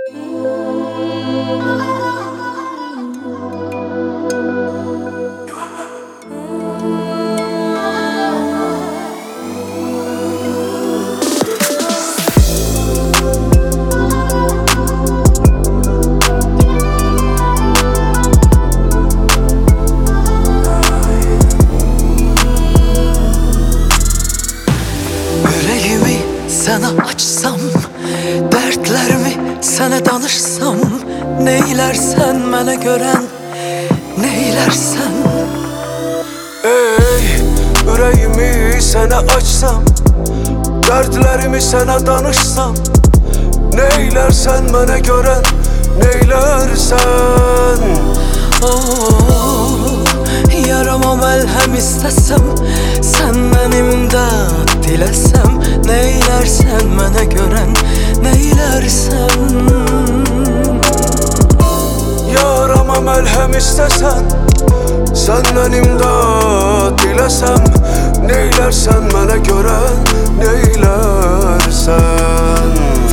Yüreğimi sana açsam, dertlerimi sana danışsam, neylersen mənə görən, neylersen. Ey, yüreğimi sana açsam, dertlerimi sana danışsam, neylersen bana gören, neylersen. Yarama məlhəm istəsəm, səndən imdad diləsəm, neylərsən mənə görən, neylərsən. Yarama məlhəm istəsən, səndən imdad diləsəm, neylərsən mənə görən, neylərsən.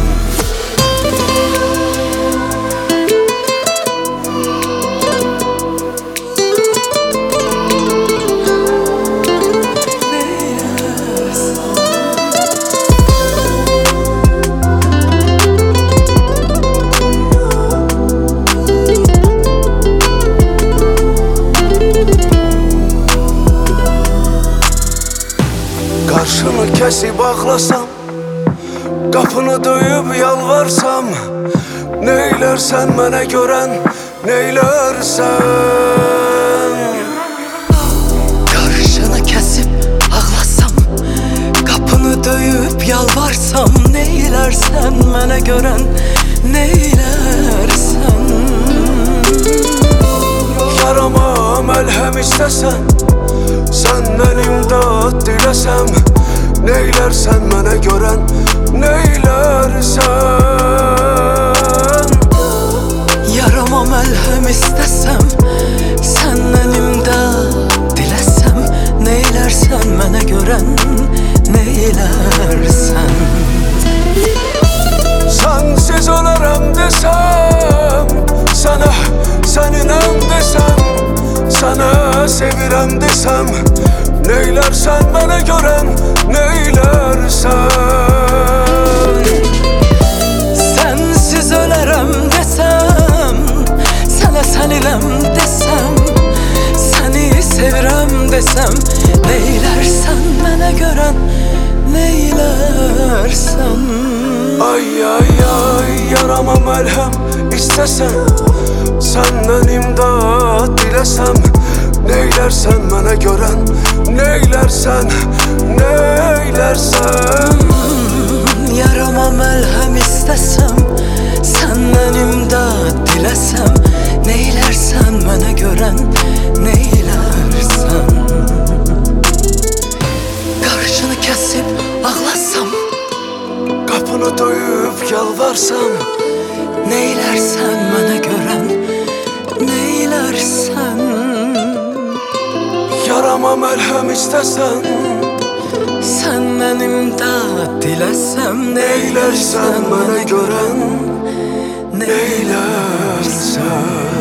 Qarşını kəsib ağlasam, qapını döyüb yalvarsam, neylərsən mənə görən, neylərsən. Qarşını kəsib ağlasam, qapını döyüb yalvarsam, neylərsən mənə görən, neylərsən. Yarama məlhəm istəsən, səndən imdad diləsəm, neylərsən mənə görən, neylərsən. Yarama məlhəm istəsəm, səndən imdad diləsəm, neylərsən mənə görən, neylərsən. Sensiz ölərəm desəm, sənə səninəm desəm, sənə sevirəm desəm, neylərsən mənə görən, neylərsən. Sensiz ölərəm desəm, sənə səniləm desəm, səni sevirəm desəm, neylərsən mənə görən, neylərsən. Ay ay ay, yarama məlhəm istəsən, səndən imdad diləsəm, neylərsən mənə görən, neylərsən, neylərsən. Yarama məlhəm istəsəm, səndən imdad diləsəm, neylərsən mənə görən, neylərsən. Qarşını kəsib ağlasam, Qapını döyüb yalvarsam, neylərsən mənə görən, neylərsən. yarama məlhəm istəsən, Səndən imdad diləsəm, neylərsən neylərsən mənə görən, neylərsən. neylərsən.